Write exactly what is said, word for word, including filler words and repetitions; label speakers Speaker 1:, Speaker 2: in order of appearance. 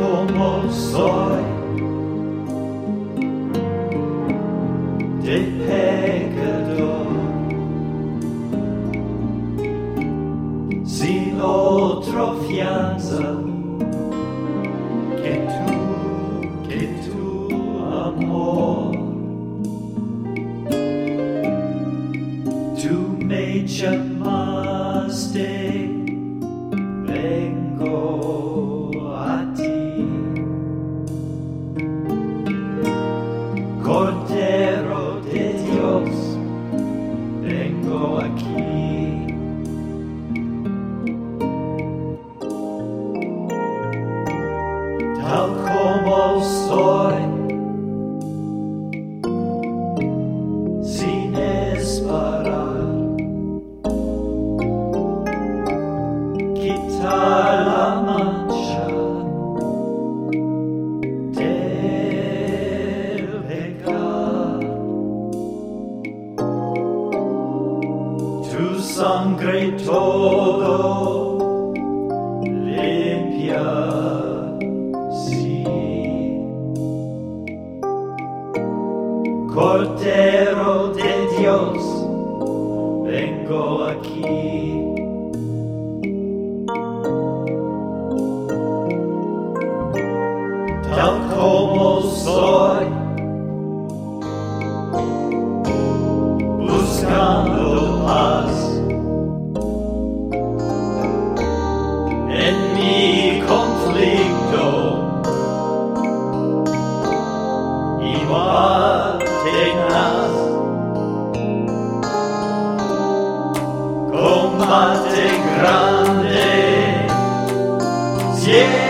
Speaker 1: como soy de pecador, sin otra fianza que tú, que tu amor. Tú me llamaste, vengo a ti. Cordero de Dios, vengo aquí. Tal como soy, sin esperar, quitar la mancha del pecado. Tu sangre todo limpia. Cordero de Dios, vengo aquí. Tal como soy, buscando paz en mi conflicto. Igual tenaz, combate grande, siempre.